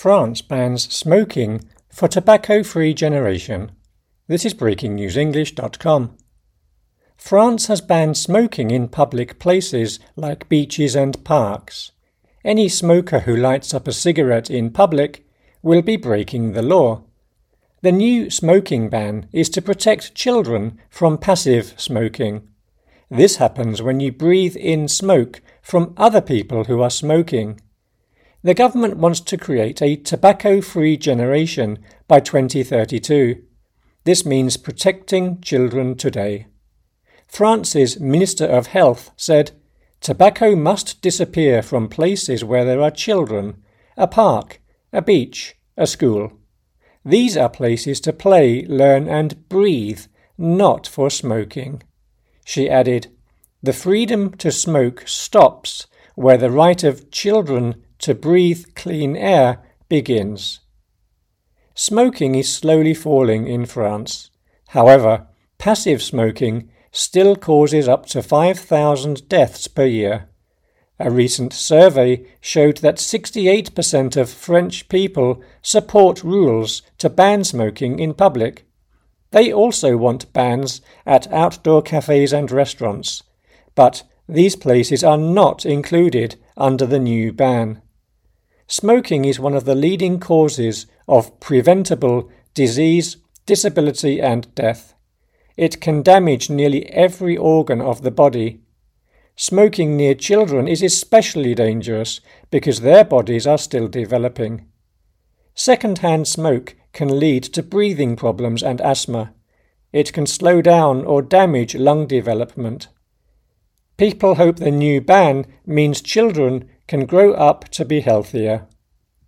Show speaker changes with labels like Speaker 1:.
Speaker 1: France bans smoking for tobacco-free generation. This is breakingnewsenglish.com. France has banned smoking in public places like beaches and parks. Any smoker who lights up a cigarette in public will be breaking the law. The new smoking ban is to protect children from passive smoking. This happens when you breathe in smoke from other people who are smoking. The government wants to create a tobacco-free generation by 2032. This means protecting children today. France's Minister of Health said, "Tobacco must disappear from places where there are children, a park, a beach, a school. These are places to play, learn and breathe, not for smoking." She added, "The freedom to smoke stops where the right of children to breathe clean air begins." Smoking is slowly falling in France. However, passive smoking still causes up to 5,000 deaths per year. A recent survey showed that 68% of French people support rules to ban smoking in public. They also want bans at outdoor cafes and restaurants, but these places are not included under the new ban. Smoking is one of the leading causes of preventable disease, disability and death. It can damage nearly every organ of the body. Smoking near children is especially dangerous because their bodies are still developing. Second-hand smoke can lead to breathing problems and asthma. It can slow down or damage lung development. People hope the new ban means children can grow up to be healthier.